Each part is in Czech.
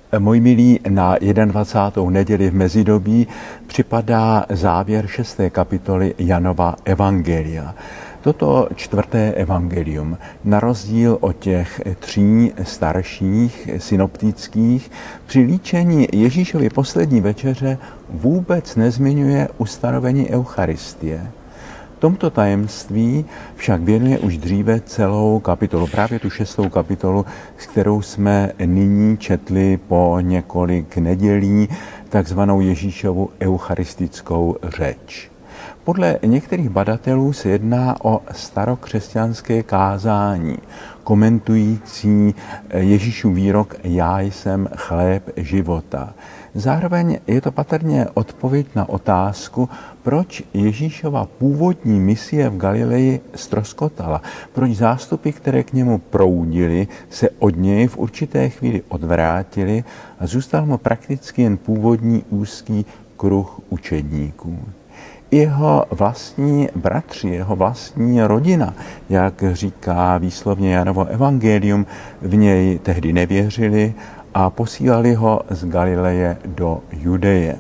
Moji milí, na 21. neděli v mezidobí připadá závěr 6. kapitoly Janova evangelia. Toto 4. evangelium, na rozdíl od těch 3 starších synoptických, při líčení Ježíšovy poslední večeře vůbec nezmiňuje ustanovení Eucharistie. Tomto tajemství však věnuje už dříve celou kapitolu, právě tu 6. kapitolu, s kterou jsme nyní četli po několik nedělí, takzvanou Ježíšovu eucharistickou řeč. Podle některých badatelů se jedná o starokřesťanské kázání, komentující Ježíšův výrok Já jsem chléb života. Zároveň je to patrně odpověď na otázku, proč Ježíšova původní misie v Galileji ztroskotala, proč zástupy, které k němu proudily, se od něj v určité chvíli odvrátily a zůstal mu prakticky jen původní úzký kruh učedníků. Jeho vlastní bratři, jeho vlastní rodina, jak říká výslovně Janovo evangelium, v něj tehdy nevěřili a posílali ho z Galileje do Judeje.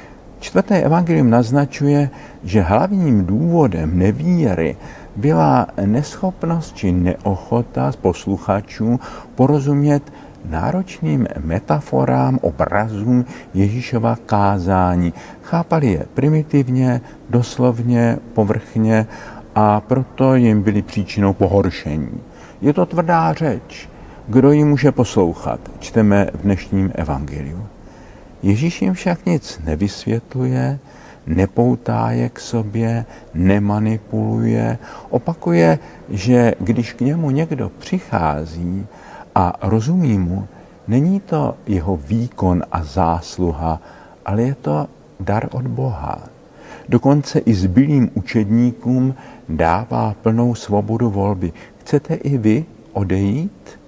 4. evangelium naznačuje, že hlavním důvodem nevíry byla neschopnost či neochota posluchačů porozumět náročným metaforám, obrazům Ježíšova kázání. Chápali je primitivně, doslovně, povrchně a proto jim byly příčinou pohoršení. Je to tvrdá řeč. Kdo ji může poslouchat? Čteme v dnešním evangeliu. Ježíš jim však nic nevysvětluje, nepoutá je k sobě, nemanipuluje, opakuje, že když k němu někdo přichází a rozumí mu, není to jeho výkon a zásluha, ale je to dar od Boha. Dokonce i zbylým učedníkům dává plnou svobodu volby. Chcete i vy odejít?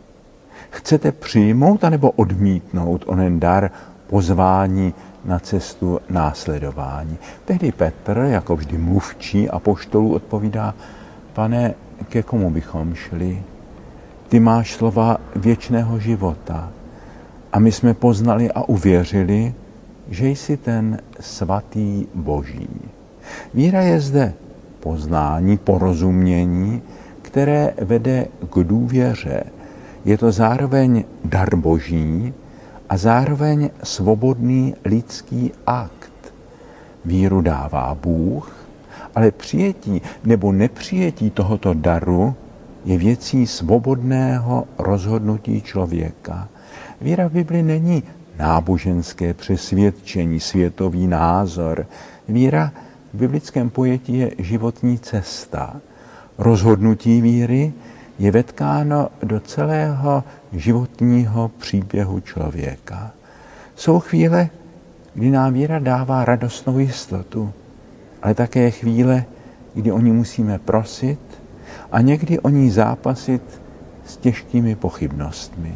Chcete přijmout anebo odmítnout onen dar pozvání na cestu následování? Tehdy Petr, jako vždy mluvčí apoštolů, odpovídá: Pane, ke komu bychom šli? Ty máš slova věčného života. A my jsme poznali a uvěřili, že jsi ten svatý Boží. Víra je zde poznání, porozumění, které vede k důvěře. Je to zároveň dar Boží a zároveň svobodný lidský akt. Víru dává Bůh, ale přijetí nebo nepřijetí tohoto daru je věcí svobodného rozhodnutí člověka. Víra v Bibli není náboženské přesvědčení, světový názor. Víra v biblickém pojetí je životní cesta. Rozhodnutí víry je vetkáno do celého životního příběhu člověka. Jsou chvíle, kdy nám víra dává radostnou jistotu, ale také chvíle, kdy o ní musíme prosit a někdy o ní zápasit s těžkými pochybnostmi.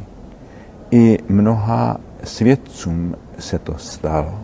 I mnoha svědcům se to stalo.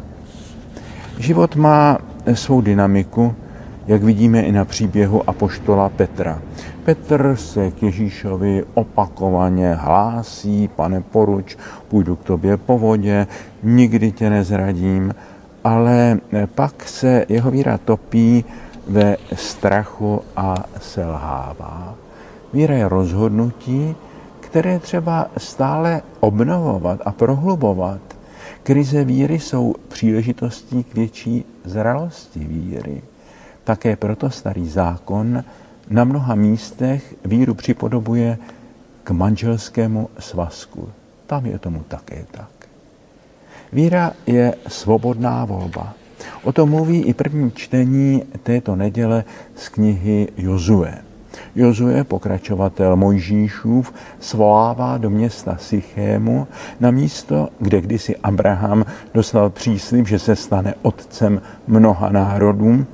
Život má svou dynamiku, jak vidíme i na příběhu apoštola Petra. Petr se k Ježíšovi opakovaně hlásí: Pane, poruč, půjdu k tobě po vodě, nikdy tě nezradím, ale pak se jeho víra topí ve strachu a selhává. Víra je rozhodnutí, které třeba stále obnovovat a prohlubovat. Krize víry jsou příležitostí k větší zralosti víry. Také proto Starý zákon na mnoha místech víru připodobuje k manželskému svazku. Tam je tomu také tak. Víra je svobodná volba. O tom mluví i první čtení této neděle z knihy Jozue. Jozue, pokračovatel Mojžíšův, svolává do města Sychému, na místo, kde kdysi Abraham dostal příslib, že se stane otcem mnoha národů,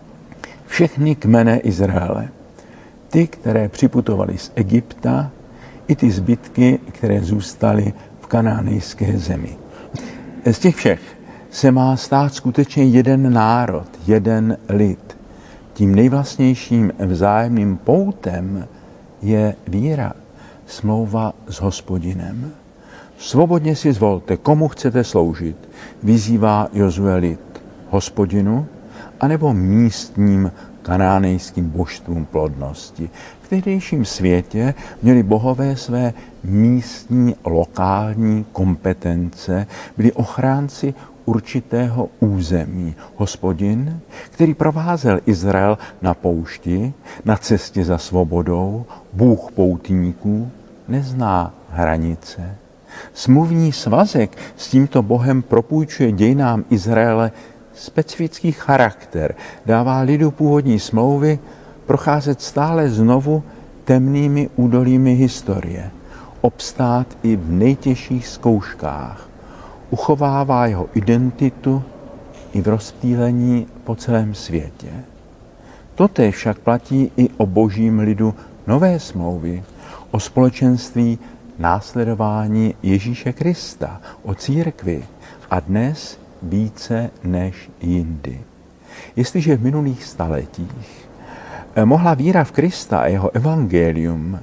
všechny kmene Izraele. Ty, které připutovali z Egypta, i ty zbytky, které zůstaly v kanánejské zemi. Z těch všech se má stát skutečně jeden národ, jeden lid. Tím nejvlastnějším vzájemným poutem je víra, smlouva s Hospodinem. Svobodně si zvolte, komu chcete sloužit, vyzývá Jozue lid, Hospodinu anebo místním kanánejským božstvům plodnosti. V tehdejším světě měli bohové své místní, lokální kompetence, byli ochránci určitého území. Hospodin, který provázel Izrael na poušti, na cestě za svobodou, Bůh poutníků, nezná hranice. Smluvní svazek s tímto Bohem propůjčuje dějinám Izraele specifický charakter, dává lidu původní smlouvy procházet stále znovu temnými údolími historie, obstát i v nejtěžších zkouškách, uchovává jeho identitu i v rozptýlení po celém světě. Totéž však platí i o božím lidu nové smlouvy, o společenství následování Ježíše Krista, o církvi a dnes více než jindy. Jestliže v minulých staletích mohla víra v Krista a jeho evangelium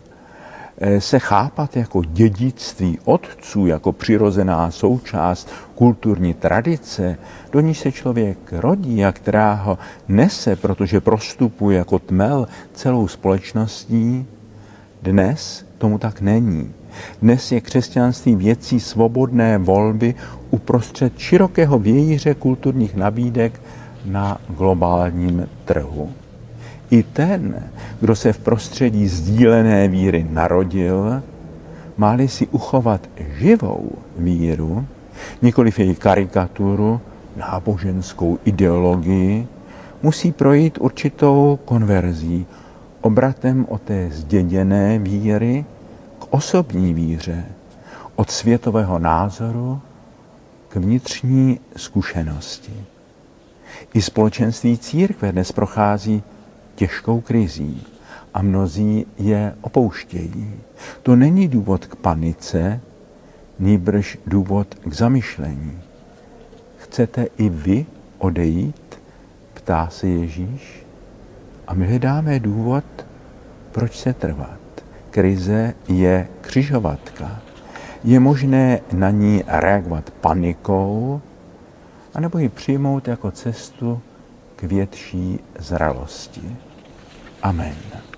se chápat jako dědictví otců, jako přirozená součást kulturní tradice, do níž se člověk rodí a která ho nese, protože prostupuje jako tmel celou společností, dnes tomu tak není. Dnes je křesťanství věcí svobodné volby uprostřed širokého vějíře kulturních nabídek na globálním trhu. I ten, kdo se v prostředí sdílené víry narodil, má-li si uchovat živou víru, nikoliv její karikaturu, náboženskou ideologii, musí projít určitou konverzí, obratem od té zděděné víry k osobní víře, od světového názoru k vnitřní zkušenosti. I společenství církve dnes prochází těžkou krizí a mnozí je opouštějí. To není důvod k panice, nýbrž důvod k zamyšlení. Chcete i vy odejít? Ptá se Ježíš. A my hledáme důvod, proč se trvat. Krize je křižovatka. Je možné na ní reagovat panikou, anebo ji přijmout jako cestu k větší zralosti. Amen.